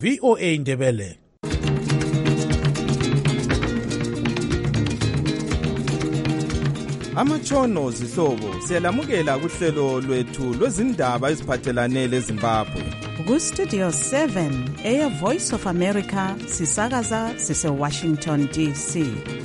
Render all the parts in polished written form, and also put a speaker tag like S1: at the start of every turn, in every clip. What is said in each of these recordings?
S1: VOA Ndebele.
S2: Amatshono zihlobo siyalamukela kuhlelo lwethu lwezindaba eziphathelane leZimbabwe.
S3: Ku-Studio 7 Air Voice of America sisakaza sise-Washington DC.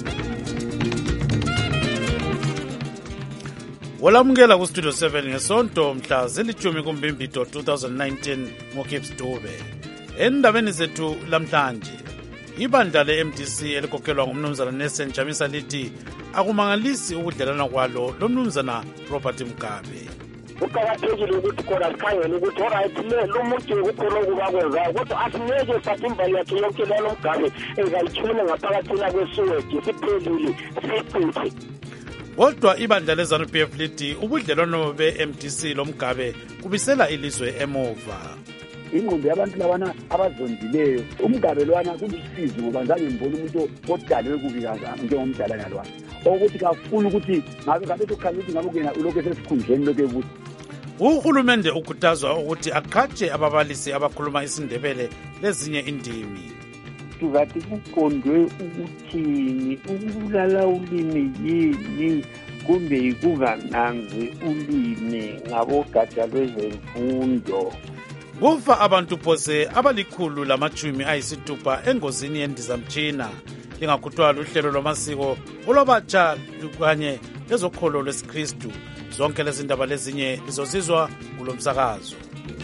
S1: Walamukela ku-Studio 7 ngesonto mhla zilithumi kuMbimbido 2019 ngoGibbs Dube. Endabeni zethu lamhlanje, ibandla le-MDC elikhokelwa ngumnumzana Nelson Chamisa lithi akumangalisi ukudlelana kwalo lomnumzana Robert Mugabe.
S4: Kuqakathekile ukuthi khona sikhangele ukuthi alright lo muntu ukukhona okubakwenzayo kodwa asingeke sathi imbali yakhe yonke lo Mugabe engayithula ngaphakathina kweSoweto siphelile siphuthe.
S1: Kodwa ibandla le-ZANU-PF lithi ubudlelwano be-MDC loMugabe kubisela ilizwe emuva.
S5: Ingqondo yabantu labana abazondileyo uMugabe lwana kulusizi ngoba ngizange ngibone umuntu odalwe kubikazana njengomdala nalwana ukuthi kafuna ukuthi ngabe kukhanya ukuthi ngabe kuyena ulokhu esesikhundleni lokho ebuthi.
S1: Uhulumende ukhuthazwa ukuthi aqhatshe ababalisi abakhuluma isiNdebele lezinye indimi.
S6: Sizathi kuqondwe ukuthini, ukubulala ulimi yini kumbe ikungananzi ulimi ngabogatsha lwezemfundo.
S1: Kufa abantu phose abali160 engozini yendizamtshina lingakhuthwa luhlelo lwamasiko olwabatsha kanye lezokholo lwesiKristu. Zonke lezi ndaba lezinye lizozizwa kulo msakazo.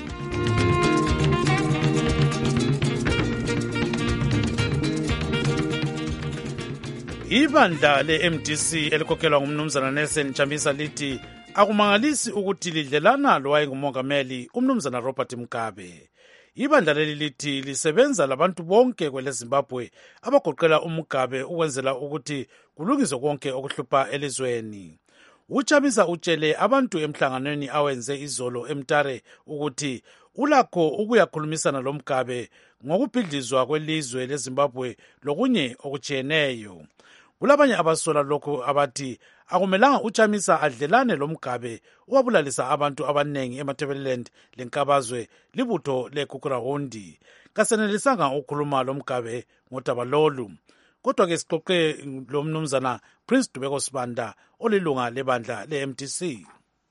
S1: Ibandla le-MDC elikhokhelwa ngumnumzana Nelson Chamisa lithi akumangalisi ukuthi lidlelana lowayengumongameli umnumzana Robert Mugabe. Ibandla leli lithi lisebenza labantu bonke kweleZimbabwe abagoqela uMugabe ukwenzela ukuthi kulungiswe konke okuhlupha elizweni. UChamisa utshele abantu emhlanganweni awenze izolo eMtare ukuthi ulakho ukuyakhulumisana loMugabe ngokubhidlizwa kwelizwe leZimbabwe lokunye okutshiyeneyo. Kulabanye abasola lokho abathi akumelanga uChamisa adlelane loMugabe owabulalisa abantu abanengi eMatabeleland lenkabazwe libutho leGugurahundi. Kasenelisanga ukukhuluma loMugabe ngodaba lolu. Kodwa ke sixoxe lomnumzana Prince Dubeko Sibanda olilunga lebandla le-MDC.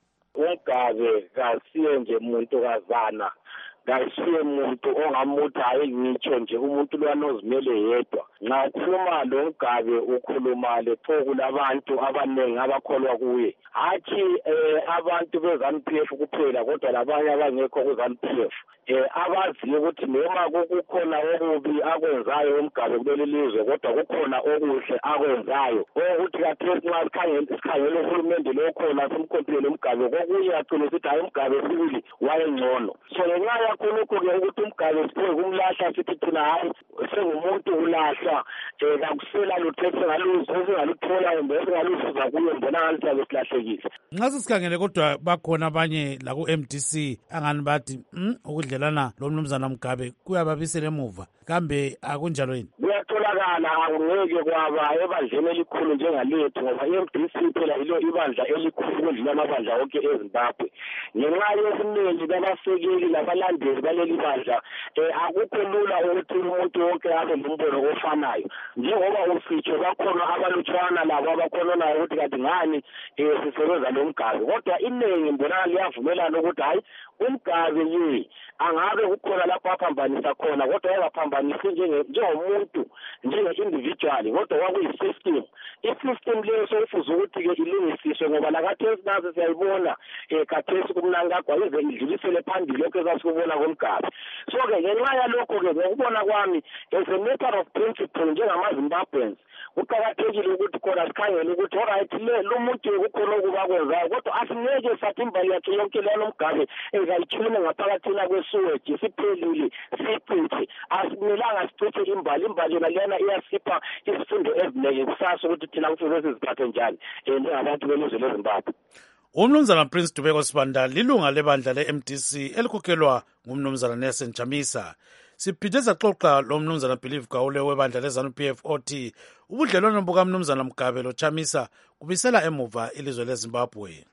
S4: uMugabe kasiye nje umuntu kazana, kasiye umuntu ongamuthi hayi ngitsho nje umuntu lwana ozimele yedwa. Nxa ukhuluma lo Mugabe ukhuluma lephoku labantu abanengi abakholwa kuye, hathi abantu beZANU-PF kuphela kodwa labanye abangekho kuZANU-PF abaziyo ukuthi noma kukhona okubi akwenzayo uMugabe kuleli lizwe kodwa kukhona okuhle akwenzayo ukuthi kathesi nxa sikhangele uhulumende lokhona simkhompile uMugabe kokuye agcine sithi hayi uMugabe sibili wayengcono. So ngenxa yakhonokho-ke ukuthi uMugabe siphoke kumlahla sithi thina hayi sengumuntu ulahla kakusela lutho esingaluthola kumbe esingaluzuza kuyo mbona ngathi sabe silahlekile.
S1: Nxa sikhangele kodwa bakhona abanye la ku-MDC angani bathi ukudlelana lo mnumzana Mugabe kuyababisela emuva, kambe akunjalo yini?
S4: Kuyatholakala angeke kwaba ebandleni elikhulu njengalethu ngoba i-MDC phela yilo ibandla elikhulu kudlula amabandla wonke eZimbabwe. Ngenxa yesinengi babasekeli labalandeli baleli bandla akukho lula ukuthi umuntu wonke abe nombono ofanayo. Njengoba usitsho bakhona abalutshwana labo abakhononayo ukuthi kanti ngani sisebenza lo Mugabe, kodwa iningi mbona liyavumelana ukuthi hayi uMugabe ye angabe kukhona lapho aphambanisa khona kodwa engaphambanisi njengomuntu njenge-individual kodwa kwakuyi-system. I-system leyo soyifuza ukuthi-ke ilungisiswe ngoba lakathesi nazo siyayibona kathesi kumnankagwa ize idlulisele phambili lokho esasikubona koMugabe. So-ke ngenxa yalokho-ke ngokubona kwami as a matter of principle njengama-Zimbabweans kuqakathekile ukuthi khona sikhangele ukuthi alright lo muntu kukhona okubakwenzayo kodwa asingeke sathi imbali yakhe yonke lana uMugabe engayithula ngaphakathina kweSoweto siphelile siphuthe. Asimelanga siphuthe imbali yona lena iyasipha isifundo ezinengi kusasa ukuthi thina kufanele siziphathe njani njengabantu belizwe leZimbabwe.
S1: Umnumzana Prince Dubeko Sibanda lilunga lebandla le-MDC elikhokhelwa ngumnumzana Nelson Chamisa. Siphinde saxoxa lo mnumzana Believe Gawule webandla leZANU-PF othi ubudlelwano bukaMnumzana Mugabe lo Chamisa kubisela emuva ilizwe leZimbabwe.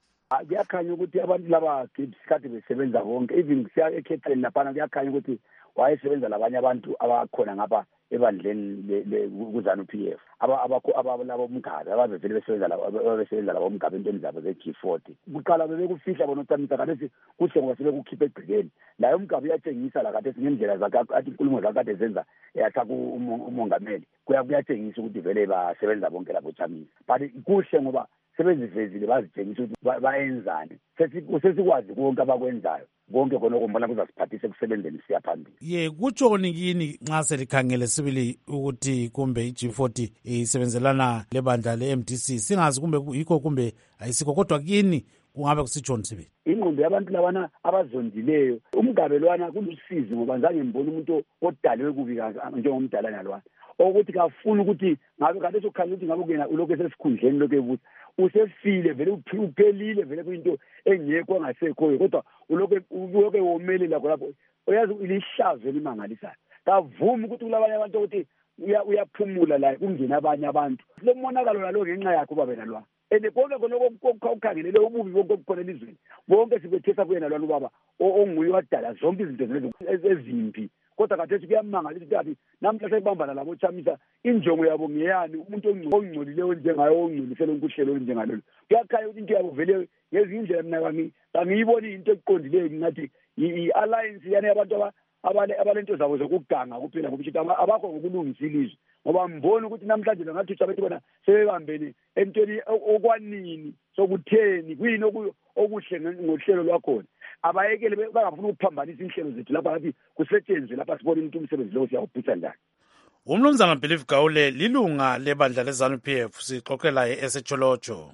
S5: Kuyakhanya ukuthi abantu laba isikhathi besebenza bonke even siya ekhetheni laphana kuyakhanya ukuthi wayesebenza labanye abantu abakhona ngapha ebandleni kuZANU-PF abalabo umgabe abavele besebenza labo umgabe entweni zabo ze-G40 kuqala bebekufihla bona uTamisa kade kuhle ngoba sebekukhipha egcekeni layo umgabe uyatshengisa la kade ngendlela zakhe athi inkulumo zakhe kade zenza yathaka umongameli kuyatshengisa ukuthi vele basebenza bonke labo Tamisa but kuhle ngoba sebezivezile bazitshengisa ukuthi bayenzani sesikwazi konke abakwenzayo konke khona okumbona kuzasiphathisa ekusebenzeni siya phambili
S1: kutshoni kini nxa selikhangele sibili ukuthi kumbe i-G40 isebenzelana lebandla le-MDC singazi kumbe yikho kumbe ayisikho kodwa kini kungabe kusitshoni sibili
S5: ingqondo yabantu labana abazondileyo umgabe lwana kulusizi ngoba ngizange ngibone umuntu odalwe kubi njengomdalana lwana ukuthi kafuna ukuthi ngabe kade sokukhanya ukuthi ngabe kuyena ulokhu esesikhundleni lokhu ebuthi usefile vele uphelile vele kuyinto engekho angasekhoyo kodwa ulokhu womelela lapho uyazi ilihlazo elimangalisayo kavumi ukuthi kulabanye abantu ukuthi uyaphumula la kungena abanye abantu lo monakalo nalo ngenxa yakho babena lwa konke khona okukhangelele ububi bonke obukhona elizweni bonke sibethesa kuyena lwana ubaba onguye wadala zonke izinto ezimbi kodwa kathesi kuyamangalisa ukuthi namhla sebambana labo Tamisa injongo yabo ngeyani umuntu ongcolileyo njengayo ongcolisela unkuhlelo njengalolo kuyakhaya ukuthi into yabo vele ngezinye indlela mina kangiyiboni into eqondileyo ngathi i-alliance yani abantu abalento zabo zokuganga kuphela ngoba abakho ngokulungisa ilizwe ngoba mbona ukuthi namhlanje bangathi uTshabethi bona sebebambene entweni okwanini sokutheni kuyini okuhle ngohlelo lwakhona abayekele bangafuna ukuphambanisa inhlelo zethu lapha ngathi kusetshenzwe lapha sibona umuntu umsebenzi lo siyawuphutha ndani
S1: umnumzana Believe Gawule lilunga lebandla leZANU-PF sixoxela eSecholojo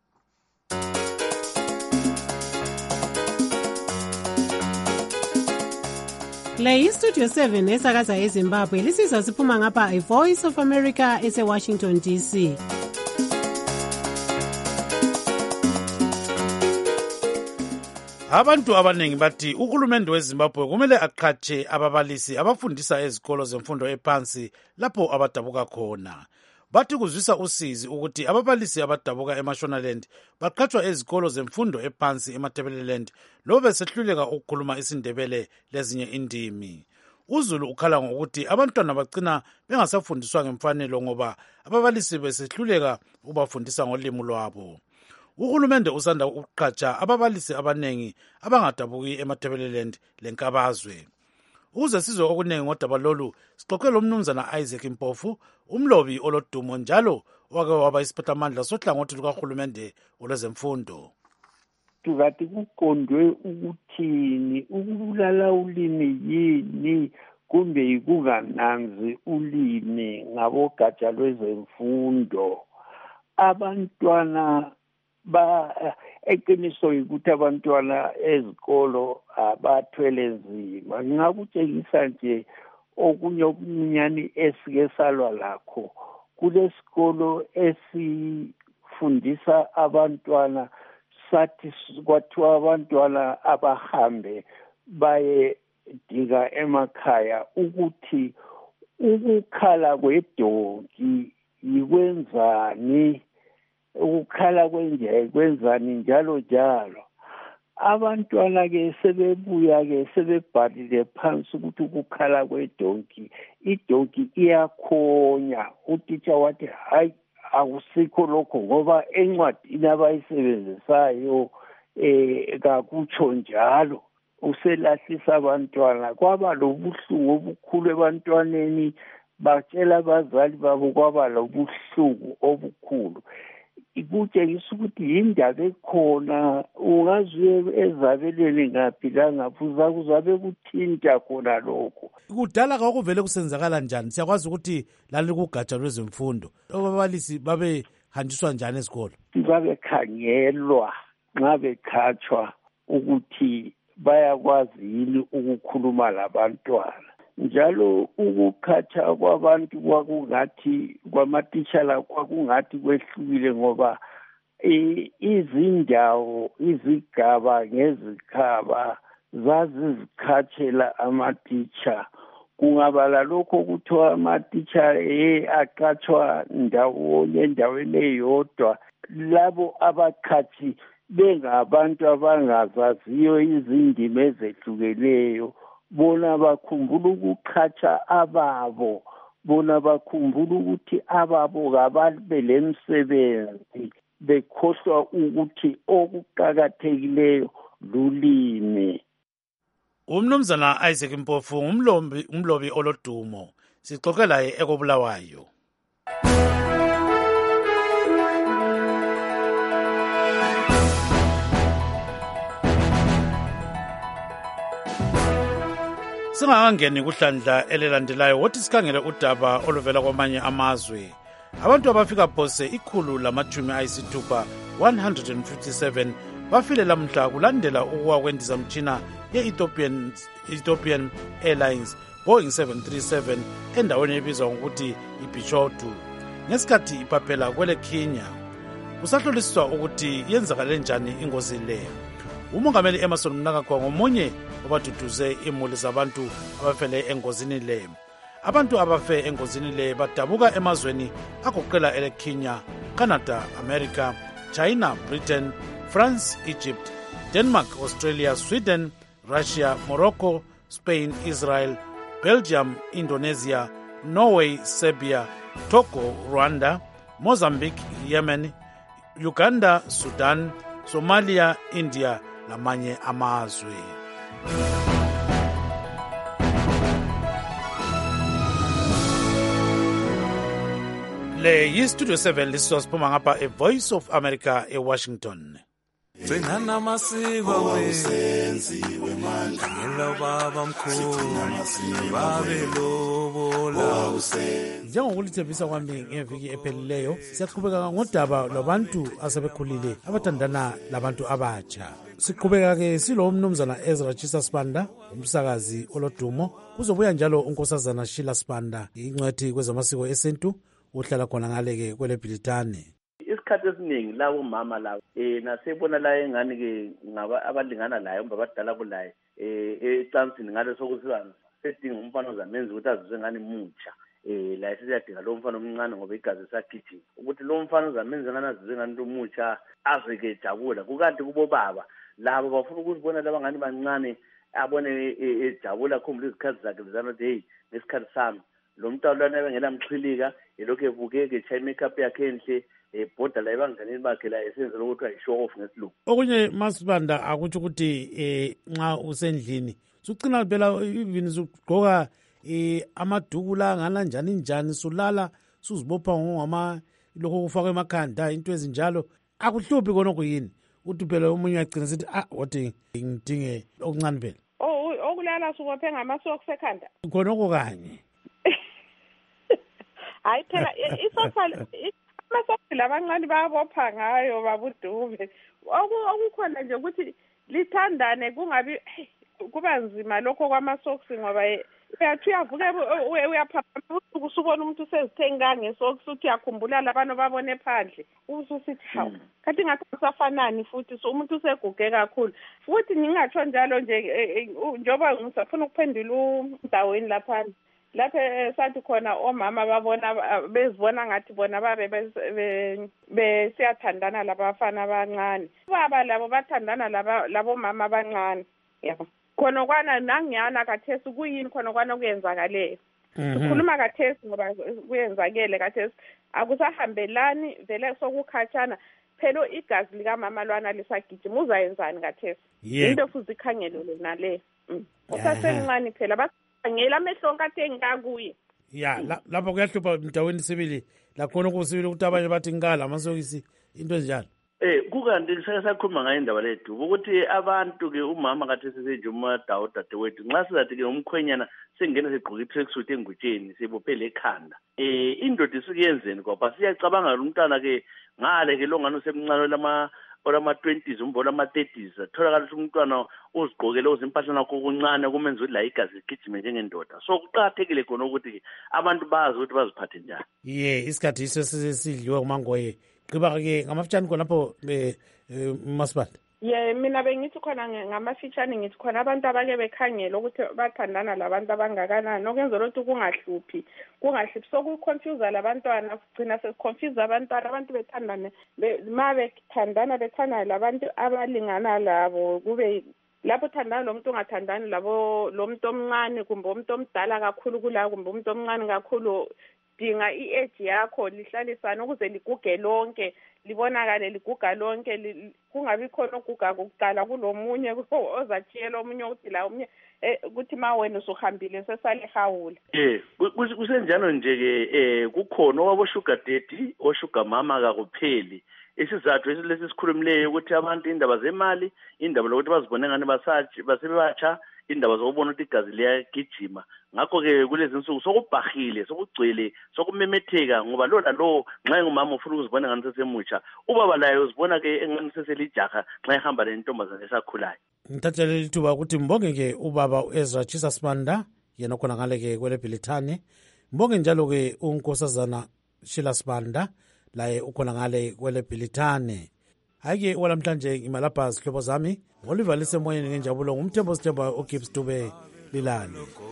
S7: Le iStudio 7 esakaza eZimbabwe lisizwa siphuma ngapha iVoice of America eseWashington DC.
S1: Abantu abanengi bathi uhulumende weZimbabwe kumele aqhatshe ababalisi abafundisa ezikolo zemfundo ephansi lapho abadabuka khona. Bathi kuzwisa usizi ukuthi ababalisi abadabuka eMashonaland baqhatshwa ezikolo zemfundo ephansi eMatabeleland lobe sehluleka ukukhuluma isindebele lezinye indimi. UZulu ukhala ngokuthi abantwana bagcina bengasafundiswa ngemfanelo ngoba ababalisi besehluleka ukubafundisa ngolimi lwabo. Uhulumende usanda ukuqhatsha ababalisi abanengi abangadabuki eMatabeleland lenkabazwe. Ukuze sizwe okunengi ngodaba lolu sixoxela umnumzana Isaac Mpofu umlobi olodumo njalo wake waba isiphathamandla sohlangothi lukahulumende olwezemfundo.
S6: Ngathi kuqondwe ukuthini ukubulala ulimi yini kumbe yikungananzi ulimi ngabogatsha lwezemfundo abantwana eqiniso ukuthi abantwana ezikolo abathwele nzima ngingakutshengisa nje okunye okunyani esike salwa lakho kulesikolo esifundisa abantwana sathi kwathiwa abantwana abahambe baye dika emakhaya ukuthi ukukhala kwedonki yikwenzani ukukhala kwenje kwenzani njalo njalo abantwana ke sebebuya ke sebebhalile phansi ukuthi ukukhala kwedonki idonki iyakhonya utitsha wathi hayi akusikho lokho ngoba encwadini abayisebenzisayo kakutsho njalo uselahlisa abantwana kwaba lobuhlungu obukhulu ebantwaneni batshela abazali babo kwaba lobuhlungu obukhulu ikutshengisa ukuthi yindaba ekhona ungazuye ezabelweni ngaphi langaphi uzabe kuthinta khona lokho
S1: kudala kwakuvele kusenzakala njani siyakwazi ukuthi lali kugatsha lwezemfundo ababalisi babehanjiswa njani esikolo
S6: babekhangelwa nxa bekhatshwa ukuthi bayakwazi yini ukukhuluma labantwana njalo ukukhatha kwabantu kwakungathi kwamatitshala kwakungathi kwehlukile ngoba izindawo izigaba ngezikhaba zazizikhatshela amatitsha kungabala lokho kuthiwa amatitsha aqhatshwa ndawonye endaweni eyodwa labo abakhathi bengabantu abangazaziyo izindima ezehlukeneyo bona bakhumbula ukuqhatsha ababo, bona bakhumbula ukuthi ababo kababe lemsebenzi, bekhohlwa ukuthi okuqakathekileyo lulimi.
S1: Umnumzana Isaac Mpofu umlobi olodumo. Sixoxe laye ekobulawayo. Singakangeni kuhlandla elilandelayo wothi sikhangele udaba oluvela kwamanye amazwe. Abantu abafika phose 157 bafile lamhla kulandela ukuwa kwendizamtshina ye-Ethiopian Airlines Boeing 737 endaweni ebizwa ngokuthi iBichotu ngesikhathi iphaphela kwele Kenya. Kusahloliswa ukuthi yenzakale njani ingozi le. Umongameli Emerson Mnangagwa ngomunye obaduduze imuli zabantu abafele engozini le. Abantu abafe engozini le badabuka emazweni agoqela ele Kenya, Canada, America, China, Britain, France, Egypt, Denmark, Australia, Sweden, Russia, Morocco, Spain, Israel, Belgium, Indonesia, Norway, Serbia, Togo, Rwanda, Mozambique, Yemen, Uganda, Sudan, Somalia, India lamanye amazwe. Le yistudio 7 lisizwa siphuma ngapha eVoice of America eWashington.
S8: Sengana masiko wenziwe manje ngelo baba mkhulu babelobola
S1: njengokulithembisa kwami ngeviki ephelileyo siyaqhubeka ngodaba lwabantu asebekhulile abathandana labantu abatsha. Siqhubeka ke silo umnumzana Ezra Chisa Sibanda umsakazi olodumo. Kuzobuya njalo unkosazana Sheila Sibanda ingcwethi kwezamasiko esintu uhlala khona ngaleke kwele Bhilitane.
S9: Isikhathi esiningi lawo mama lawo nasebona la engani ke ngaba abalingana layo abadala kulaye ecansini ngale sokusizana sedinga umfana ozamenza ukuthi azizwe ngani mutsha la siyadinga lo mfana omncane ngoba igazi sakhithi ukuthi lo mfana ozamenza ngani azizwe ngani mutsha azeke jabula kukanti kubo baba labo bafuna ukuzibona laba ngani bancane abone ejabula khumbula izikhathi zakhe zana hey ngesikhathi sami lo mntwana ebengela mxhilika elokhu ebukeke chai makeup yakhe enhle ebhoda la ebanganeni bakhe la esenze ukuthi ayishow off ngesilungu.
S1: Okunye Masibanda akuthi ukuthi nxa usendlini sucina phela even sugqoka amaduku la ngana njani sulala suzibopha ngoma lokho kufaka emakhanda into ezinjalo akuhluphi khona kuyini uthi phela umunye uyagcina sithi wathi ngidinge okuncane phela
S10: okulala subophe ngamasocks ekhanda
S1: khona okanye
S10: hayi phela isofala amasocks labancane bayabopha ngayo babudube okukhona nje ukuthi lithandane kungabi kuba nzima lokho kwamasocks ngoba uyathi uyavuke uyaphapha usubona umuntu usezithenga ngesocks uthi yakhumbula labantu babone phandle ususithi hawu kanti ngathi usafanani futhi so umuntu useguge kakhulu futhi ngingatsho njalo nje njoba ngisafuna ukuphendula umdaweni lapha sathi khona omama babona bezibona ngathi bona babe besiyathandana labafana abancane baba labo bathandana labo mama abancane yabo khona kwana nangiyana kathesi kuyini khona kwana kuyenzakaleyo sikhuluma kathesi ngoba kuyenzakele kathesi akusahambelani vele sokukhatshana phela igazi likamama lwana lisagijima uzayenzani kathesi into futhi ikhangelele nale usasencane phela basangela amehlo onke engakuye
S1: ya lapha kuyahlupha mntaweni sibili lakhona kusibili ukuthi abanye bathi ngala amasokisi into enjalo
S9: kukanti sakhuluma ngayo indaba lethu ukuthi abantu ke umama kathi sesejuma dadewethu nxa sizathi ke umkhwenyana sengena segqoka i-tracksuit engutsheni sibophele ekhanda indoda isukuyenzeni ngoba siyacabanga umntwana ke ngale ke longano semncane olama-20s umbola ama-30s atholakala ukuthi umntwana uzigqokele uzimpahla nakho okuncane kumenza ukuthi la igazi ligijime njengendoda so kuqakathekile khona ukuthi abantu bazi ukuthi baziphathe njani
S1: isikhathi iso sesidliwe kumangoye qiba-ke ngamafitshane khonapho Masibanda
S10: mina bengithi khona ngamafitshane ngithi khona abantu abake bekhangela ukuthi bathandana labantu abangakanani nokwenzela ukuthi kungahluphi so kuconfuse labantwana kugcina sesiconfuse abantwana abantu bethandane ma bethandana labantu abalingana labo kube lapho uthandana nomuntu ongathandani lo muntu omncane kumbe umuntu omdala kakhulu kula kumbe umuntu omncane kakhulu, dinga i-age yakho lihlalisane ukuze liguge lonke, libonakale liguga lonke, kungabi khona oguga kokuqala kulomunye ozatshiyela omunye ukuthi la omunye ukuthi ma wena usuhambile sesalehawula.
S9: Kusenjalo nje-ke kukhona owabo-sugar daddy o-sugar mama kakupheli. Isizathu lesi sikhulumileyo ukuthi abantu indaba zemali, indaba lokuthi bazibone ngani basebatsha, indaba zokubona ukuthi igazi liyagijima. Ngakho-ke kulezi nsuku sokubhahile, sokugcwele, sokumemetheka ngoba lo lalo nxa engumama ufuna ukuzibona ngani sesemutsha, ubaba laye uzibona-ke engani seselijaha nxa ehamba lentombazane esakhulayo.
S1: Ngithathele lithuba ukuthi mbonge-ke ubaba u-Ezra Chisa Sibanda, yena khona ngale-ke kwele Bhilithane. Mbonge njalo-ke unkosazana Sheila Sibanda, laye ukhona ngale kwele Bhilithane. Hhayi-ke olamhlanje imalapha zihlobo zami, ngolivalise emoyeni ngenjabulo ngumthembo sithemba uGibbs Dube Lilale.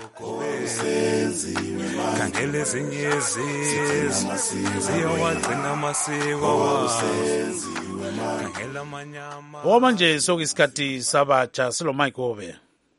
S8: Kangele ezinye izizwe ziyawagcina amasiko, kangela amanyama.
S1: Manje sokuyisikhathi sabatsha silo Mike Obe.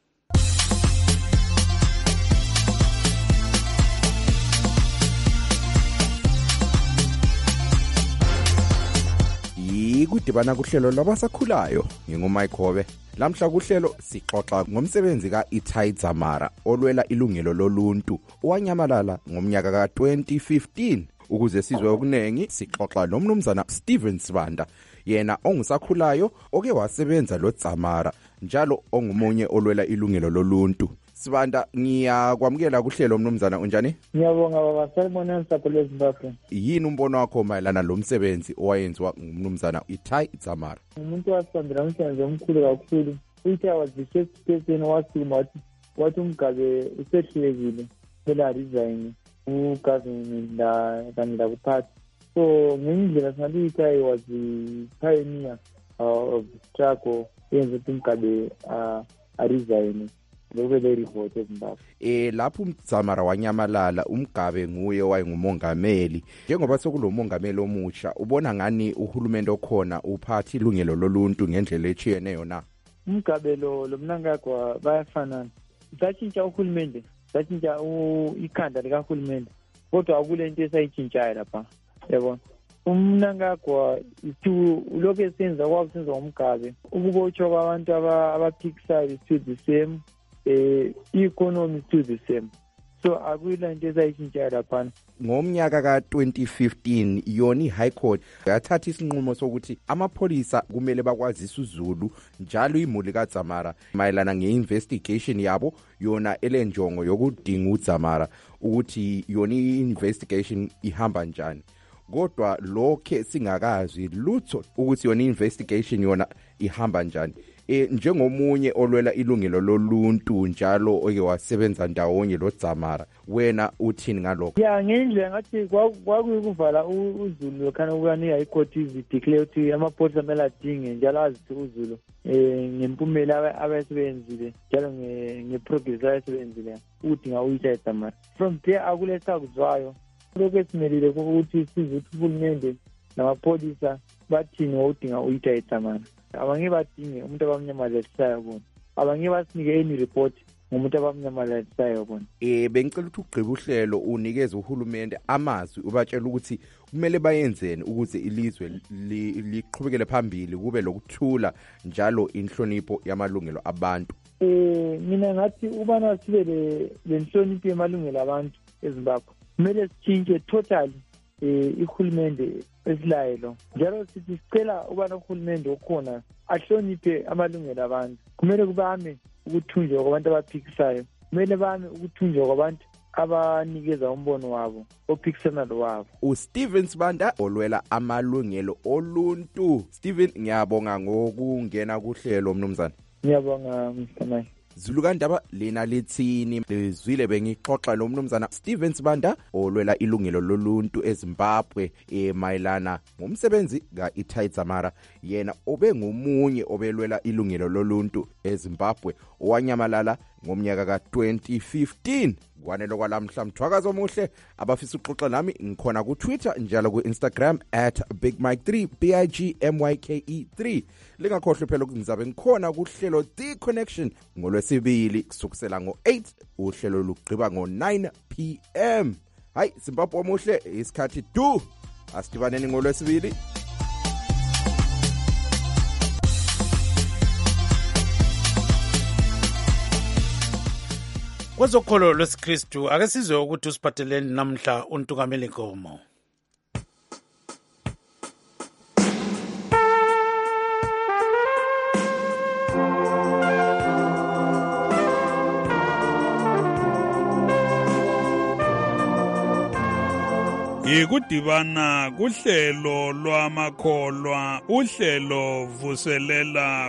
S2: Kudibana kuhlelo lwabasakhulayo ngingumike Hobe. Lamhla kuhlelo sixoxa ngomsebenzi kaItai Dzamara olwela ilungelo loluntu owanyamalala ngomnyaka ka2015. Ukuze sizwe okunengi sixoxa nomnumzana Steven Sibanda, yena ongusakhulayo oke wasebenza lo Dzamara njalo ongumunye olwela ilungelo loluntu. Sibanda, ngiyakwamukela kuhlelo mnumzana, unjani?
S11: Ngiyabonga baba, salibona nsapho leZimbabwe.
S2: Yini umbono wakho mayelana lo msebenzi owayenziwa ngumnumzana iTai Dzamara?
S11: Umuntu wasibambela umsebenzi omkhulu kakhulu. Uthi was the first person wasukuma wathi umgabe usehlulekile, phela resign ugovernment kanye lakuphatha. So ngendlela singathi iTai was the pioneer of the struggle yenza ukuthi umgabe resign.
S2: Lapho uMdzamara wanyamalala, umgabe nguye wayengumongameli. Njengoba sekulomongameli omusha, ubona ngani uhulumende okhona uphathi ilungelo loluntu ngendlela etshiyeneyo na?
S11: Umgabe lo mnangagwa bayafanana. Satshintsha uhulumende, satshintsha ikhanda likahulumende, kodwa akulento esayitshintshayo lapha. Yabona, umnangagwa lokhu esenza kwakusenza ngomgabe, ukubotshwa kwabantu abaphikisayo is still the same. Economy to the same. So akuyila into ezayitshintsha lapha.
S2: Ngomnyaka ka2015 yona iHigh Court yathatha isinqumo sokuthi amapholisa kumele bakwazisa uZulu njalo imuli kaDzamara mayelana ngeinvestigation yabo, yona elenjongo yokudinga uDzamara ukuthi yona investigation ihamba njani. Kodwa lokho singakazi lutho ukuthi yona investigation yona ihamba njani. Njengomunye olwela ilungelo loluntu njalo oke wasebenza ndawonye lo Dzamara, wena uthini ngalokho?
S11: Ngendlela ngathi kwakuyikuvala uZulu khana ukani iHigh Court declare ukuthi amapholisa kumele adinge njalo azithi uZulu ngempumela abasebenzile njalo ngeprogress abasebenzile udinga uItai Dzamara. From there akulesa kuzwayo lokho esimelile ukuthi sizwe ukuthi uhulumende namapholisa bathini udinga uItai Dzamara. Abange badinge umuntu abamnyamalalisayo bona, abange basinike any report ngomuntu abamnyamalalisayo bona.
S2: Bengicela ukuthi ugqibe uhlelo unikeze uhulumende amazwi ubatshela ukuthi kumele bayenzeni ukuze ilizwe liqhubekele phambili, kube lokuthula njalo inhlonipho yamalungelo abantu.
S11: Mina ngathi ubana sibe lenhlonipho yamalungelo abantu eZimbabwe, kumele sitshintshe totally ihulumende esilayelo. Njalo sithi sicela ubana uhulumende okhona ahloniphe amalungelo abantu. Kumele kubame ukuthunjwa kwabantu abaphikisayo, kumele bame ukuthunjwa kwabantu abanikeza umbono wabo ophikisana lowabo.
S2: uSteven Sibanda olwela amalungelo oluntu. Steven, ngiyabonga ngokungena kuhlelo mnumzana.
S11: Ngiyabonga Mr. Mike.
S2: Zulu kandaba lena lithini lizwile bengixoxa lo mnumzana Steven Sibanda olwela ilungelo loluntu eZimbabwe mayelana ngomsebenzi kaItai Dzamara, yena obengumunye obelwela ilungelo loluntu eZimbabwe owanyamalala ngomnyaka ka2015. kwanelo kwalamhla mthwakazo omuhle. Abafisa ukuxoxa nami ngikhona ku-Twitter njalo ku-Instagram @BigMike3 BIGMYKE3. Lingakhohlwa phela ukuthi ngizabe ngikhona kuhlelo The Connection ngolwesibili kusukela ngo-8 uhlelo lugqiba ngo-9 PM. Hayi Zimbabwe omuhle isikhathi du asidibaneni ngolwesibili.
S1: Kwezokholo lwesikristu ake sizwe ukuthi usiphatheleni namhla uNtungameli Nkomo.
S12: Ikudibana kuhlelo lwamakholwa, uhlelo vuselela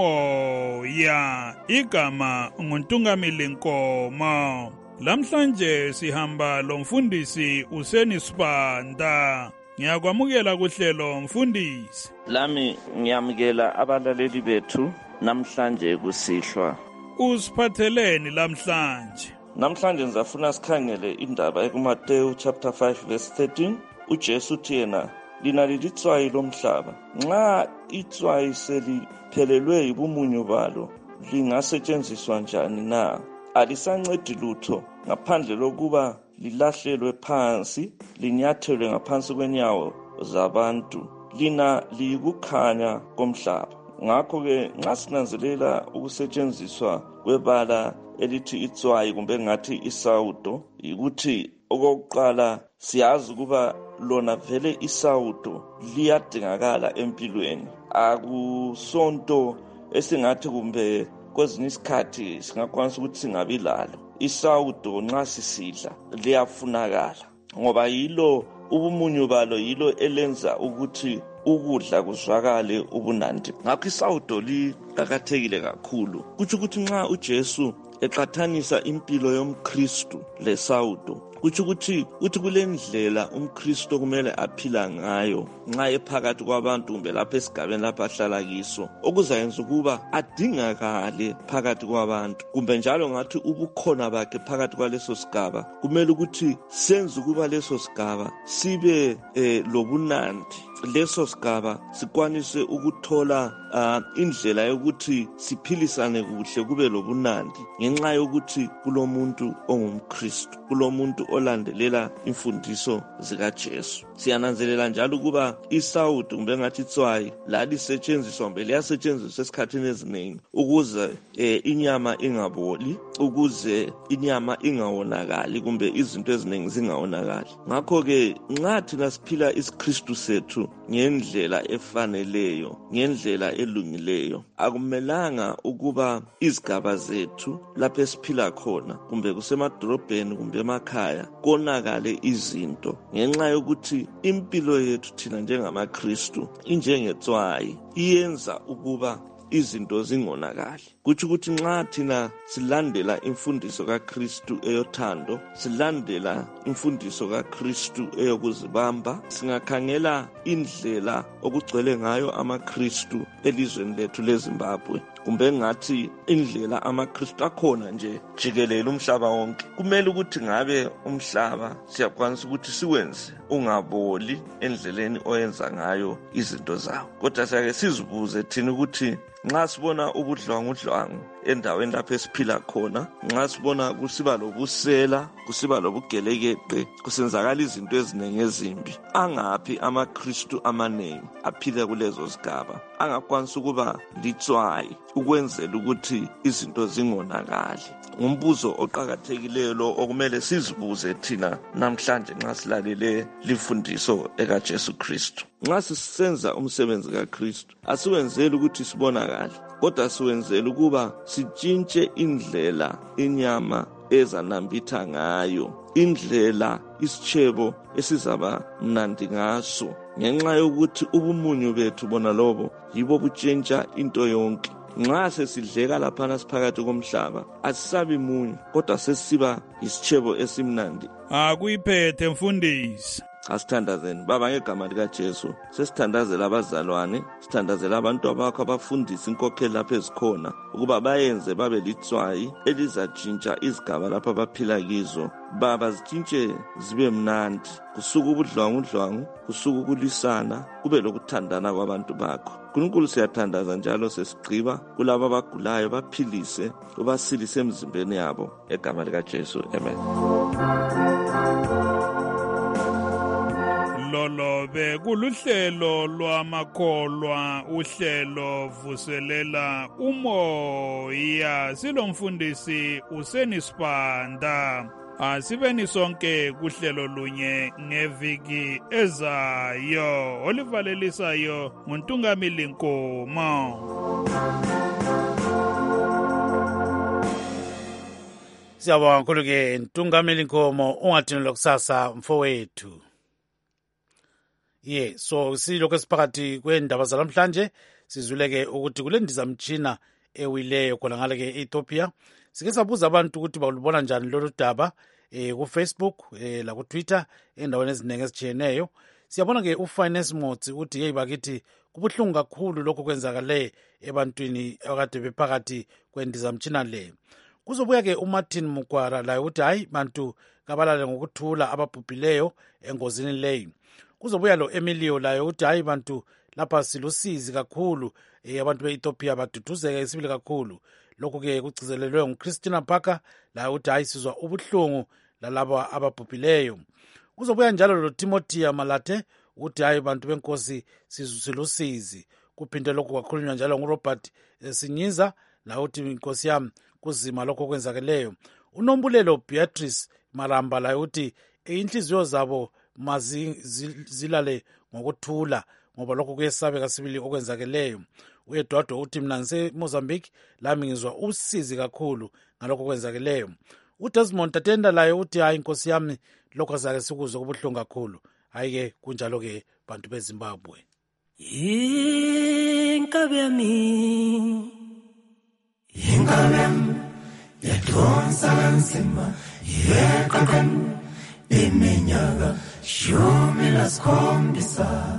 S12: umoya. Igama nguNtungameli Nkomo. Lamhlanje sihamba lomfundisi Useni Sibanda. Ngiyakwamukela kuhlelo mfundisi.
S13: Lami ngiyamukela abalaleli bethu namhlanje kusihlwa.
S12: Usiphatheleni lamhlanje?
S13: Namhlanje ngizafuna sikhangele indaba ekuMateyu chapter 5 verse 13. uJesu uthi yena lina lilitswayi lomhlaba. Nxa itswayi seliphelelwe yibumunyu balo lingasetshenziswa njani na? Alisancedi lutho ngaphandle lokuba lilahlelwe phansi, linyathelwe ngaphansi kwenyawo zabantu. Lina liyikukhanya komhlaba. Ngakho-ke nxa sinanzelela ukusetshenziswa kwebala elithi itswayi kumbe ngathi isawudo, yikuthi okokuqala siyazi ukuba lona vele isawudo liyadingakala empilweni. Akusonto esingathi kumbe kwezinye isikhathi singakwanisa ukuthi singabi lalo. Isawudo nxa sisidla liyafunakala ngoba yilo ubumunyu balo, yilo elenza ukuthi ukudla kuzwakale ubunandi. Ngakho isawudo liqakathekile kakhulu. Kuthi ukuthi nxa uJesu eqathanisa impilo yomKristu lesawudo, kuthi ukuthi kulendlela umKristu kumele aphila ngayo nxa ephakathi kwabantu kumbe lapha esigabeni lapha ahlala kiso, okuzayenza ukuba adingakale phakathi kwabantu, kumbe njalo ngathi ubukhona bakhe phakathi kwaleso sigaba kumele ukuthi senze ukuba leso sigaba sibe lobunandi. Leso sigaba sikwanise ukuthola indlela yokuthi siphilisane kuhle kube lobunandi ngenxa yokuthi kulomuntu ongumKristu, kulomuntu olandelela imfundiso zikaJesu. Siyananzelela njalo ukuba isawudo kumbe ngathi itswayi lalisetshenziswa kumbe liyasetshenziswa esikhathini eziningi ukuze inyama ingaboli, ukuze inyama ingawonakali kumbe izinto eziningi zingawonakali. Ngakho-ke nxa thina siphila isiKristu sethu ngendlela efaneleyo, ngendlela elungileyo, akumelanga ukuba izigaba zethu lapho esiphila khona kumbe kusemadolobheni kumbe emakhaya konakale izinto ngenxa yokuthi impilo yethu thina njengamaKristu injengetswayi, iyenza ukuba izinto zingonakali. Kuthi ukuthi nxa thina silandela imfundiso kaKristu eyothando, silandela imfundiso kaKristu eyokuzibamba, singakhangela indlela okugcwele ngayo amaKristu elizweni lethu leZimbabwe, kumbe ngathi indlela amaKristu akhona nje jikelele umhlaba wonke, kumele ukuthi ngabe umhlaba siyakwanisa ukuthi siwenze ungaboli endleleni oyenza ngayo izinto zawo. Kodwa siyake sizibuze thina ukuthi nxa sibona ubudlwangudlwangu endaweni lapho esiphila khona, nxa sibona kusiba lobusela, kusiba lobugelekeqe, kusenzakala izinto eziningi ezimbi, angaphi amaKristu amanengi aphile kulezo zigaba angakwanisa ukuba litswayi ukwenzela ukuthi izinto zingonakali? Ngumbuzo oqakathekileyo lo okumele sizibuze thina namhlanje nxa silalele lifundiso ekaJesu Kristu. Nxa sisenza umsebenzi kaKristu asiwenzeli ukuthi sibonakale, kodwa siwenzela ukuba sitshintshe indlela inyama ezanambitha ngayo, indlela isitshebo esizaba mnandi ngaso, ngenxa yokuthi ubumunyu bethu bona lobo yibo butshintsha into yonke. Nxa sesidleka laphana siphakathi komhlaba asisabi munyu, kodwa sesiba isitshebo esimnandi.
S12: Akuyiphethe mfundisi.
S13: Asithandazeni baba ngegama likaJesu, sesithandazela abazalwane, sithandazela abantu abakho abafundisa inkokheli lapho ezikhona ukuba bayenze babe litswayi elizatshintsha izigaba lapho abaphila kizo. Baba zitshintshe zibe mnandi, kusuka ubudlwangudlwangu, kusuka ukulisana, kube lokuthandana kwabantu bakho. Nkulunkulu siyathandaza njalo sesigqiba kulabo abagulayo baphilise, ubasilise emzimbeni yabo egama likaJesu. Amen.
S12: Lolo bekuluhlelo lwamakholwa, uhlelo vuselela umoya. Silomfundisi uSenisibanda. Asibeni sonke kuhlelo lunye ngeviki ezayo. Olivalelisayo nguNtungamili Nkomo.
S1: Siyabonga kakhulu ke Ntungamili Nkomo, ungathinelwa kusasa mfowethu. So silokho esiphakathi kwendaba zalamhlanje sizuleke ukuthi kule ndizamtshina ewileyo khona ngale ke Ethiopia. Sike sabuza abantu ukuthi balubona njani lolu daba ku Facebook la ku Twitter endaweni eziningi ezitshiyeneyo. Siyabona ke uFinance Motsi uthi hey bakithi kubuhlungu kakhulu lokho kwenzakale ebantwini akade bephakathi kwendizamtshina le. Kuzobuya ke uMartin Mukwara la uthi hayi bantu kabalale ngokuthula ababhubhileyo engozini leyo. Kuzobuya lo Emilio layo uthi hayi bantu lapha silusizi kakhulu abantu beEthiopia baduduzeka isibili kakhulu. Lokho ke kugcizelelwe nguChristina Parker la uthi hayi sizwa ubuhlungu lalabo ababhubhileyo. Kuzobuya njalo lo Timothy Malate uthi hayi bantu benkosi silusizi. Kuphinde lokho kwakhulunywa njalo nguRobert Sinyiza la uthi inkosi yami kuzima lokho kwenzakeleyo. Unombulelo Beatrice Maramba la uthi inhliziyo zabo mazilale ngokuthula ngoba lokho kuyesabeka sibili okwenzakeleyo. Uyedwadwa uthi mina ngise-Mozambique lami ngizwa usizi kakhulu ngalokho kwenzakeleyo. uDesmond Tatenda laye uthi hayi inkosi yami lokho zake sikuzwe kubuhlungu kakhulu. Hayi ke kunjalo ke bantu beZimbabwe.
S14: Inkabe yami yadonsa kanzima yeqaqan iminyaka 17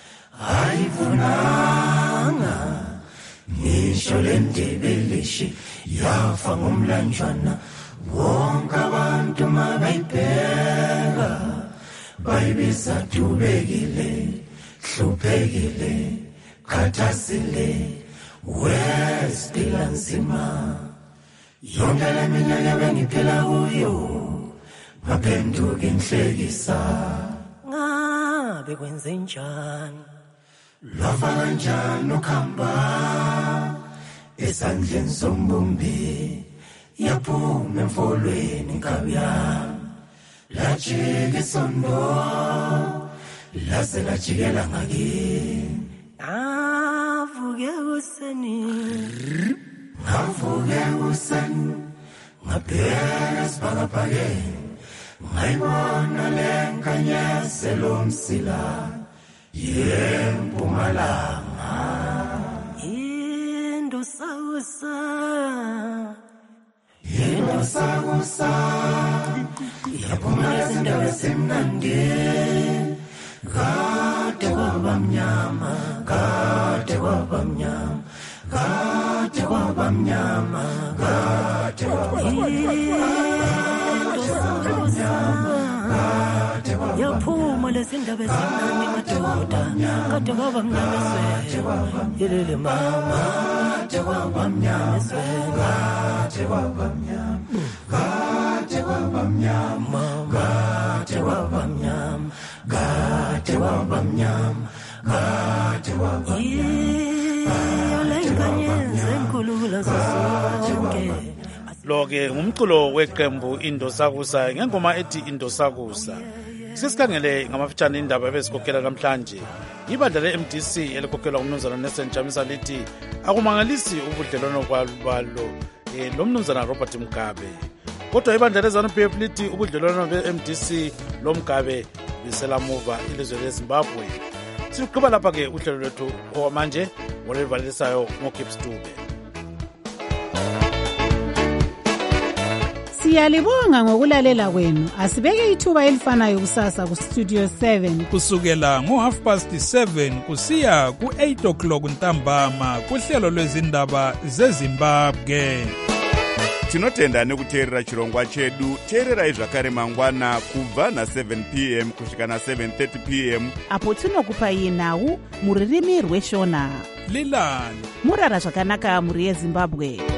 S14: ayivunanga ngisho lendebeleshi yafa ngomlanjwana wonke abantu mabayibheka bayibiza dubekile hluphekile khathazile wesipila nzima yonke le minyaka bengiphila kuyo ngaphenduka inhlekisa ngabe kwenze njani lwafa kanjani ukhamba esandleni sombumbi yaphuma emfolweni inkabi yami lajika isondo lase lajikela ngakini ngavuke useni ngabheka esibhakabhakeni ngayibona lenkanyazelo msila yempumalanga indosakusa yaphuma ezindawo esimnandi kade kwaba mnyama yaphuma lezindaba ezincane madoda kade kwaba mnyama eswele yelele mama kade kwaba mnyama eswele kade kwaba mnyama
S1: lo ke ngumculo weqembu Indosakusa ngengoma ethi Indosakusa. Sesikhangele ngamafitshane indaba ebesikhokhela namhlanje. Ibandla le-MDC elikhokhelwa ngumnumzana Nelson Chamisa lithi akumangalisi ubudlelwano balo lo mnumzana Robert Mugabe. Kodwa ibandla le-ZANU-PF lithi ubudlelwano be-MDC lo Mugabe biselamuva ilizwe leZimbabwe. Sigqiba lapha ke uhlelo lwethu okwamanje ngolivalisayo ngoGibbs Dube.
S7: Siyalibonga ngokulalela kwenu. Asibeke ithuba elifanayo kusasa ku Studio 7
S12: kusukela ngo7:30 kusiya ku8:00 ntambama kuhlelo lwezindaba zeZimbabwe.
S15: Tinotenda nekuteerera chirongwa chedu. Teererai zvakare mangwana kubva na7 p.m. kusvika na7:30 p.m.
S3: apo tinokupai nhau muririmi rweshona.
S12: Lilani
S3: murara zvakanaka muri yeZimbabwe.